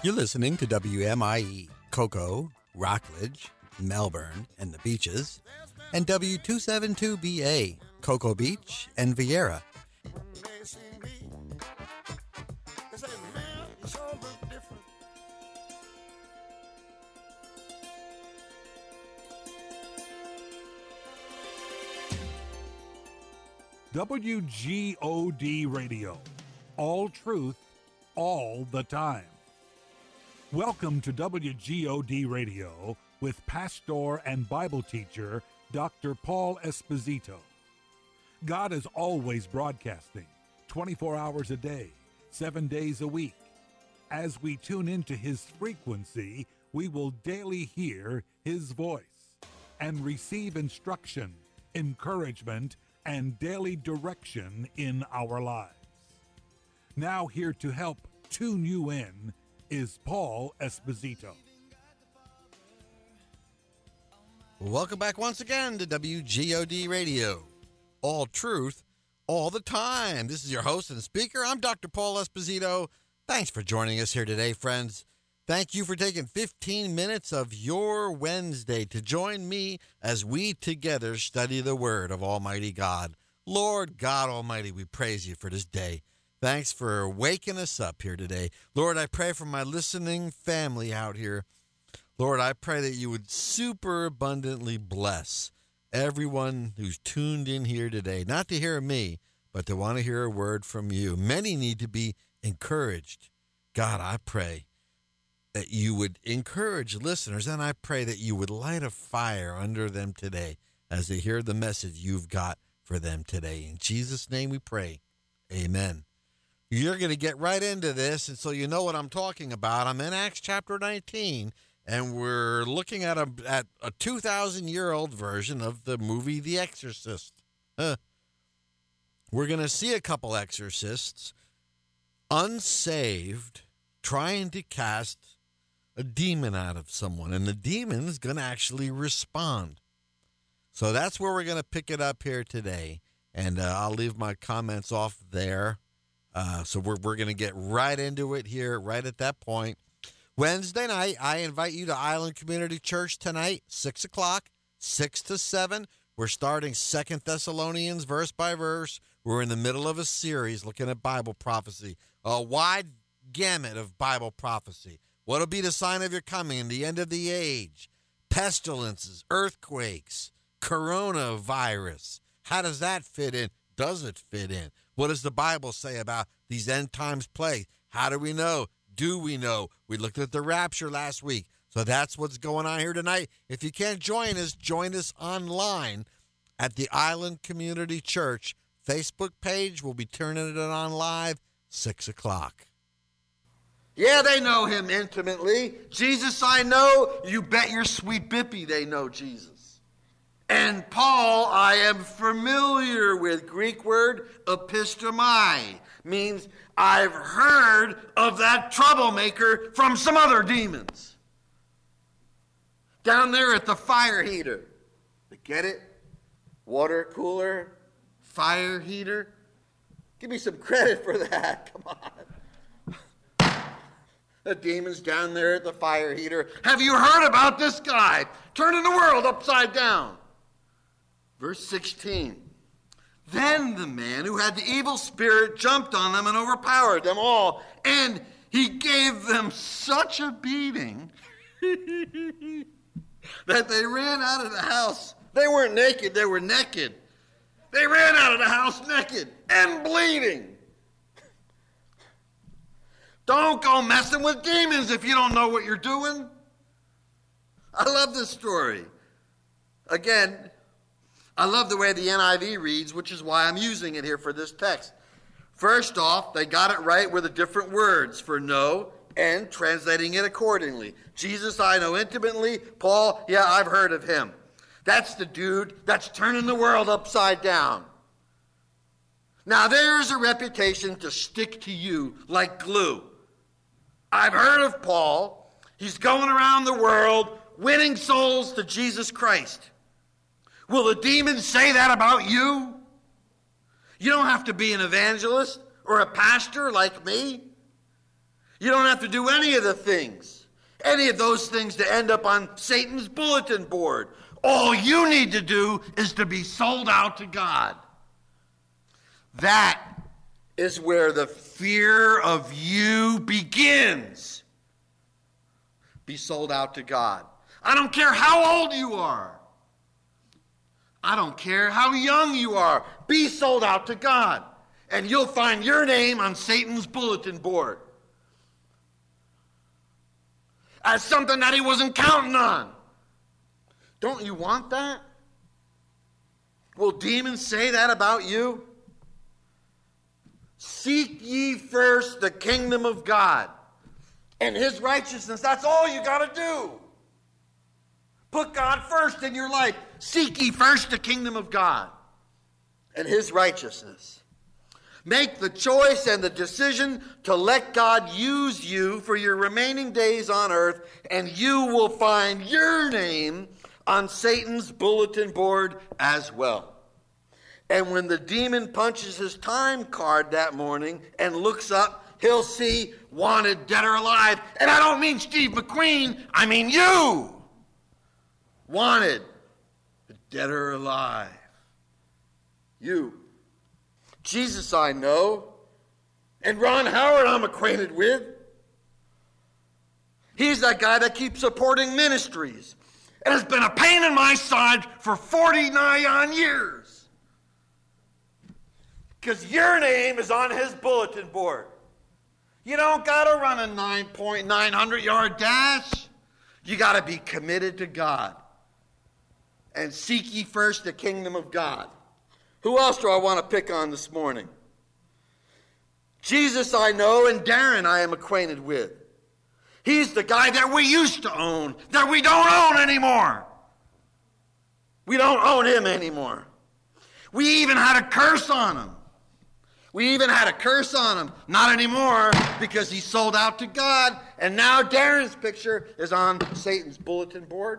You're listening to WMIE, Cocoa, Rockledge, Melbourne, and the Beaches, and W272BA, Cocoa Beach and Vieira. WGOD Radio. All truth, all the time. Welcome to WGOD Radio with pastor and Bible teacher Dr. Paul Esposito. God is always broadcasting 24 hours a day, 7 days a week. As we tune into his frequency, we will daily hear his voice and receive instruction, encouragement, and daily direction in our lives. Now here to help tune you in is Paul Esposito. Welcome back once again to WGOD Radio. All truth, all the time. This is your host and speaker. I'm Dr. Paul Esposito. Thanks for joining us here today, friends. Thank you for taking 15 minutes of your Wednesday to join me as we together study the Word of Almighty God. Lord God Almighty, we praise you for this day. Thanks for waking us up here today. Lord, I pray for my listening family out here. Lord, I pray that you would super abundantly bless everyone who's tuned in here today, not to hear me, but to want to hear a word from you. Many need to be encouraged. God, I pray that you would encourage listeners, and I pray that you would light a fire under them today as they hear the message you've got for them today. In Jesus' name we pray. Amen. You're going to get right into this, and so you know what I'm talking about. I'm in Acts chapter 19, and we're looking at a 2,000-year-old version of the movie The Exorcist. We're going to see a couple exorcists, unsaved, trying to cast a demon out of someone, and the demon's going to actually respond. So that's where we're going to pick it up here today, and I'll leave my comments off there. So we're going to get right into it here, right at that point. Wednesday night, I invite you to Island Community Church tonight, 6 o'clock, 6 to 7. We're starting 2 Thessalonians verse by verse. We're in the middle of a series looking at Bible prophecy, a wide gamut of Bible prophecy. What will be the sign of your coming and the end of the age? Pestilences, earthquakes, coronavirus. How does that fit in? Does it fit in? What does the Bible say about these end times plagues? How do we know? Do we know? We looked at the rapture last week. So that's what's going on here tonight. If you can't join us online at the Island Community Church Facebook page. We'll be turning it on live 6 o'clock. Yeah, they know him intimately. Jesus I know. You bet your sweet bippy they know Jesus. And Paul I am familiar with. Greek word epistomai means I've heard of that troublemaker from some other demons. Down there at the fire heater. Get it? Water cooler, fire heater. Give me some credit for that. Come on. The demon's down there at the fire heater. Have you heard about this guy turning the world upside down? Verse 16. Then the man who had the evil spirit jumped on them and overpowered them all. And he gave them such a beating that they ran out of the house. They weren't naked, they were naked. They ran out of the house naked and bleeding. Don't go messing with demons if you don't know what you're doing. I love this story. Again, I love the way the NIV reads, which is why I'm using it here for this text. First off, they got it right with the different words for know and translating it accordingly. Jesus I know intimately. Paul, yeah, I've heard of him. That's the dude that's turning the world upside down. Now, there's a reputation to stick to you like glue. I've heard of Paul. He's going around the world winning souls to Jesus Christ. Will the demons say that about you? You don't have to be an evangelist or a pastor like me. You don't have to do any of those things to end up on Satan's bulletin board. All you need to do is to be sold out to God. That is where the fear of you begins. Be sold out to God. I don't care how old you are. I don't care how young you are. Be sold out to God. And you'll find your name on Satan's bulletin board as something that he wasn't counting on. Don't you want that? Will demons say that about you? Seek ye first the kingdom of God and his righteousness. That's all you got to do. Put God first in your life. Seek ye first the kingdom of God and his righteousness. Make the choice and the decision to let God use you for your remaining days on earth, and you will find your name on Satan's bulletin board as well. And when the demon punches his time card that morning and looks up, he'll see wanted, dead or alive. And I don't mean Steve McQueen, I mean you. Wanted, dead or alive. You. Jesus I know, and Ron Howard I'm acquainted with. He's that guy that keeps supporting ministries and has been a pain in my side for 49 years. Because your name is on his bulletin board. You don't got to run a 9.900-yard dash. You got to be committed to God. And seek ye first the kingdom of God. Who else do I want to pick on this morning? Jesus I know, and Darren I am acquainted with. He's the guy that we used to own, that we don't own anymore. We don't own him anymore. We even had a curse on him. Not anymore, because he sold out to God. And now Darren's picture is on Satan's bulletin board.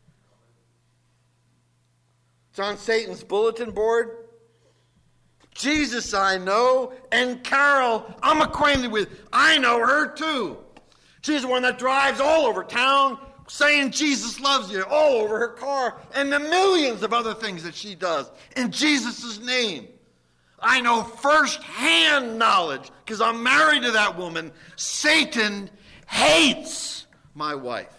It's on Satan's bulletin board. Jesus I know, and Carol I'm acquainted with. I know her too. She's the one that drives all over town saying Jesus loves you all over her car, and the millions of other things that she does in Jesus' name. I know first-hand knowledge, because I'm married to that woman. Satan hates my wife.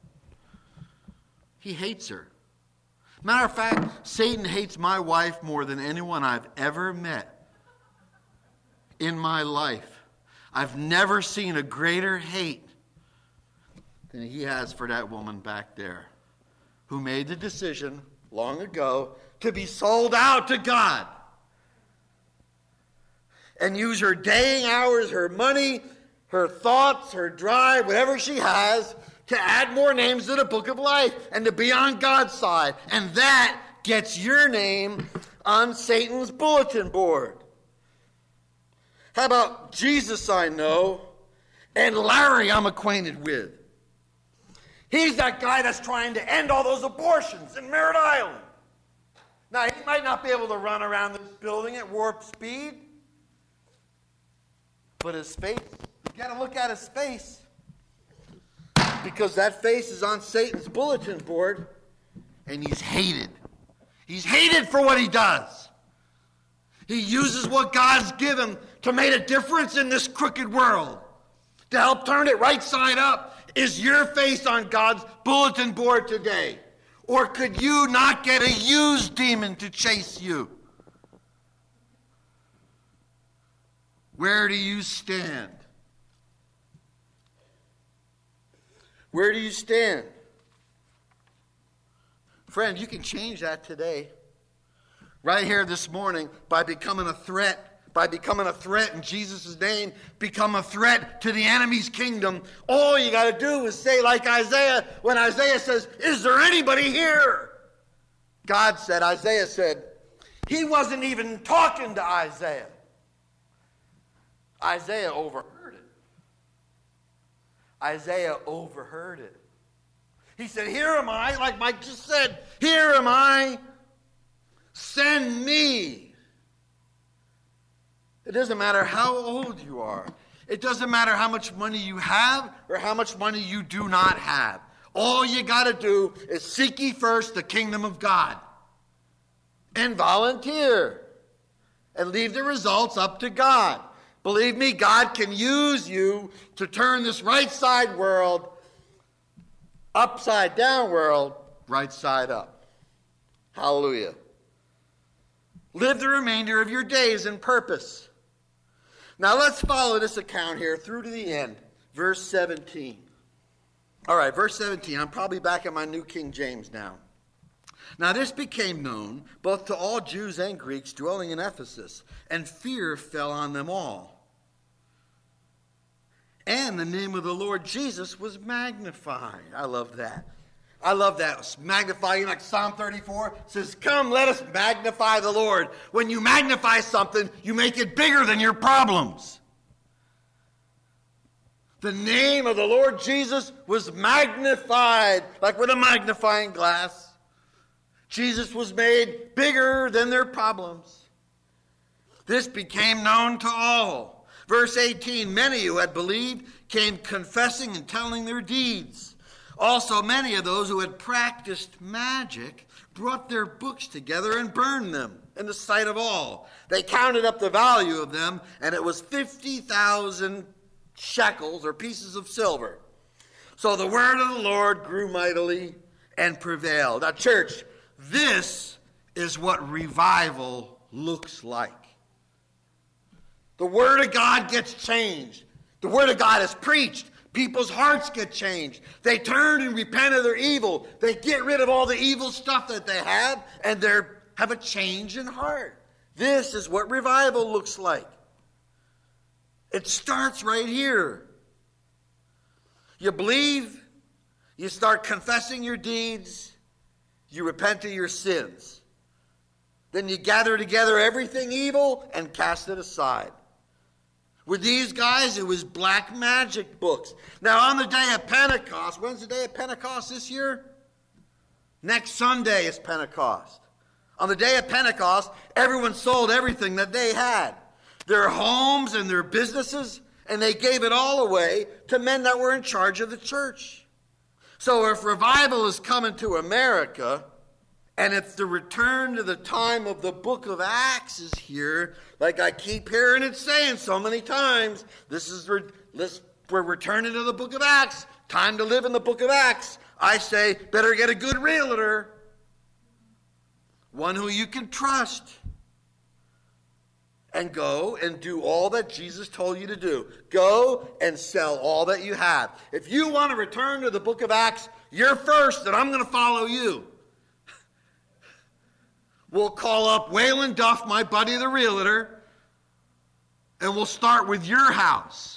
He hates her. Matter of fact, Satan hates my wife more than anyone I've ever met in my life. I've never seen a greater hate than he has for that woman back there, who made the decision long ago to be sold out to God and use her daying hours, her money, her thoughts, her drive, whatever she has, to add more names to the book of life and to be on God's side. And that gets your name on Satan's bulletin board. How about Jesus I know, and Larry I'm acquainted with? He's that guy that's trying to end all those abortions in Merritt Island. Now, he might not be able to run around this building at warp speed, but his face, you got to look at his face. Because that face is on Satan's bulletin board, and he's hated. He's hated for what he does. He uses what God's given to make a difference in this crooked world, to help turn it right side up. Is your face on God's bulletin board today? Or could you not get a used demon to chase you? Where do you stand? Where do you stand? Friend, you can change that today. Right here this morning, by becoming a threat. By becoming a threat in Jesus' name, become a threat to the enemy's kingdom. All you got to do is say like Isaiah, when Isaiah says, is there anybody here? Isaiah said, he wasn't even talking to Isaiah. Isaiah overheard it. Isaiah overheard it. He said, here am I, like Mike just said, here am I, send me. It doesn't matter how old you are. It doesn't matter how much money you have or how much money you do not have. All you got to do is seek ye first the kingdom of God and volunteer and leave the results up to God. Believe me, God can use you to turn this right side world, upside down world, right side up. Hallelujah. Live the remainder of your days in purpose. Now let's follow this account here through to the end. Verse 17. All right, verse 17. I'm probably back in my New King James now. Now this became known both to all Jews and Greeks dwelling in Ephesus, and fear fell on them all. And the name of the Lord Jesus was magnified. I love that. I love that. Magnifying, like Psalm 34 says, come, let us magnify the Lord. When you magnify something, you make it bigger than your problems. The name of the Lord Jesus was magnified, like with a magnifying glass. Jesus was made bigger than their problems. This became known to all. Verse 18, many who had believed came confessing and telling their deeds. Also, many of those who had practiced magic brought their books together and burned them in the sight of all. They counted up the value of them, and it was 50,000 shekels, or pieces of silver. So the word of the Lord grew mightily and prevailed. Now, church, this is what revival looks like. The word of God gets changed. The word of God is preached. People's hearts get changed. They turn and repent of their evil. They get rid of all the evil stuff that they have, and they have a change in heart. This is what revival looks like. It starts right here. You believe, you start confessing your deeds, you repent of your sins. Then you gather together everything evil and cast it aside. With these guys, it was black magic books. Now, on the day of Pentecost, when's the day of Pentecost this year? Next Sunday is Pentecost. On the day of Pentecost, everyone sold everything that they had. Their homes and their businesses, and they gave it all away to men that were in charge of the church. So if revival is coming to America, and if the return to the time of the book of Acts is here, like I keep hearing it saying so many times, we're returning to the book of Acts, time to live in the book of Acts. I say, better get a good realtor, one who you can trust, and go and do all that Jesus told you to do. Go and sell all that you have. If you want to return to the book of Acts, you're first, and I'm going to follow you. We'll call up Waylon Duff, my buddy the realtor, and we'll start with your house.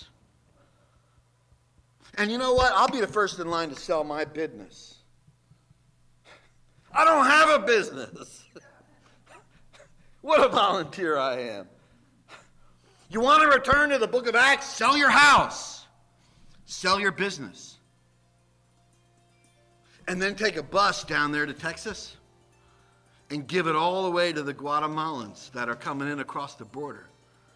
And you know what? I'll be the first in line to sell my business. I don't have a business. What a volunteer I am. You want to return to the book of Acts? Sell your house. Sell your business. And then take a bus down there to Texas and give it all away to the Guatemalans that are coming in across the border.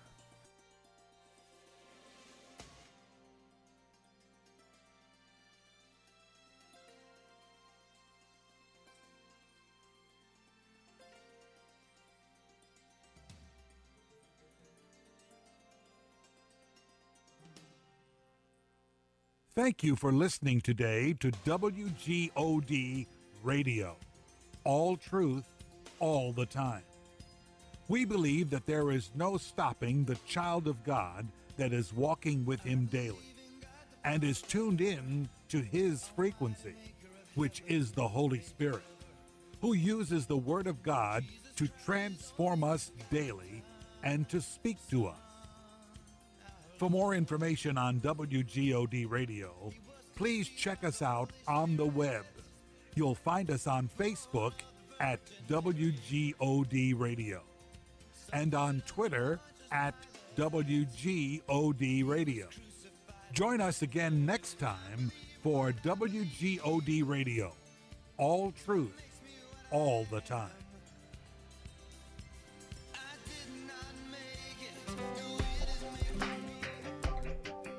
Thank you for listening today to WGOD Radio. All truth, all the time. We believe that there is no stopping the child of God that is walking with Him daily and is tuned in to His frequency, which is the Holy Spirit, who uses the Word of God to transform us daily and to speak to us. For more information on WGOD Radio, please check us out on the web. You'll find us on Facebook at WGOD Radio and on Twitter at WGOD Radio. Join us again next time for WGOD Radio. All truth, all the time.